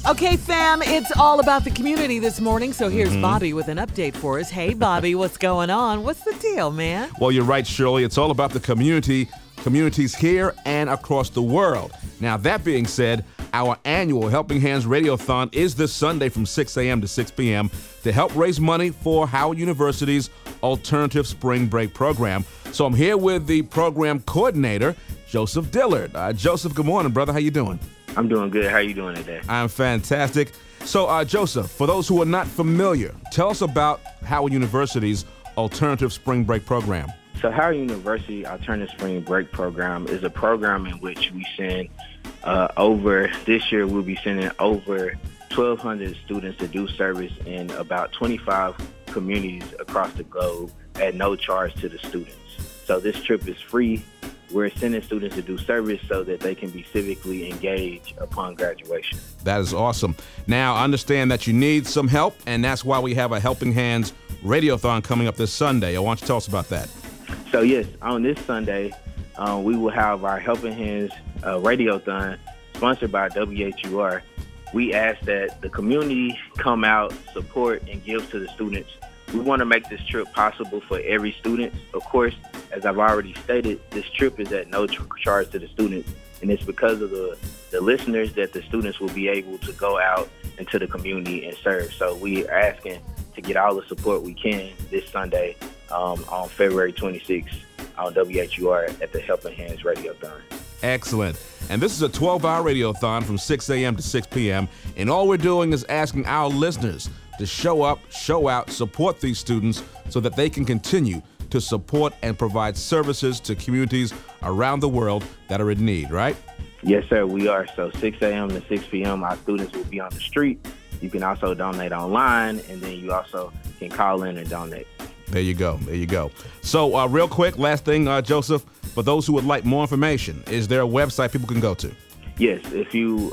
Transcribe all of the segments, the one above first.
Okay, fam, it's all about the community this morning, so here's Bobby with an update for us. Hey, Bobby, what's going on? What's the deal, man? Well, you're right, Shirley. It's all about the communities here and across the world. Now, that being said, our annual Helping Hands Radiothon is this Sunday from 6 a.m. to 6 p.m. to help raise money for Howard University's Alternative Spring Break program. So I'm here with the program coordinator, Joseph Dillard. Joseph, good morning, brother. How you doing? I'm doing good. How are you doing today? I'm fantastic. So, Joseph, for those who are not familiar, tell us about Howard University's Alternative Spring Break program. So Howard University Alternative Spring Break program is a program in which we send this year we'll be sending over 1,200 students to do service in about 25 communities across the globe at no charge to the students. So this trip is free. We're sending students to do service so that they can be civically engaged upon graduation. That is awesome. Now, I understand that you need some help, and that's why we have a Helping Hands Radiothon coming up this Sunday. Why don't you tell us about that? So yes, on this Sunday, we will have our Helping Hands Radiothon sponsored by WHUR. We ask that the community come out, support, and give to the students. We want to make this trip possible for every student. Of course, as I've already stated, this trip is at no charge to the students, and it's because of the listeners that the students will be able to go out into the community and serve. So we are asking to get all the support we can this Sunday on February 26th on WHUR at the Helping Hands Radiothon. Excellent. And this is a 12-hour radiothon from 6 a.m. to 6 p.m. And all we're doing is asking our listeners to show up, show out, support these students so that they can continue to support and provide services to communities around the world that are in need, right? Yes, sir, we are. So 6 a.m. to 6 p.m., our students will be on the street. You can also donate online, and then you also can call in and donate. There you go. There you go. So real quick, last thing, Joseph, for those who would like more information, is there a website people can go to? Yes, if you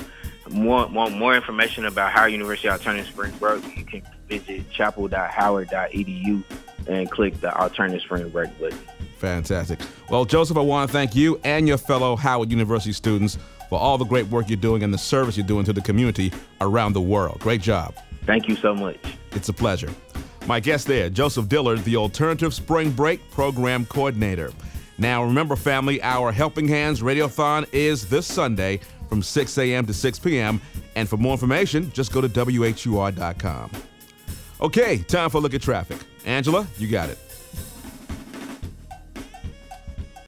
want more information about Howard University Alternative Spring Break, you can visit chapel.howard.edu and click the Alternative Spring Break button. Fantastic. Well, Joseph, I want to thank you and your fellow Howard University students for all the great work you're doing and the service you're doing to the community around the world. Great job. Thank you so much. It's a pleasure. My guest there, Joseph Dillard, the Alternative Spring Break Program Coordinator. Now, remember, family, our Helping Hands Radiothon is this Sunday from 6 a.m. to 6 p.m. And for more information, just go to WHUR.com. Okay, time for a look at traffic. Angela, you got it.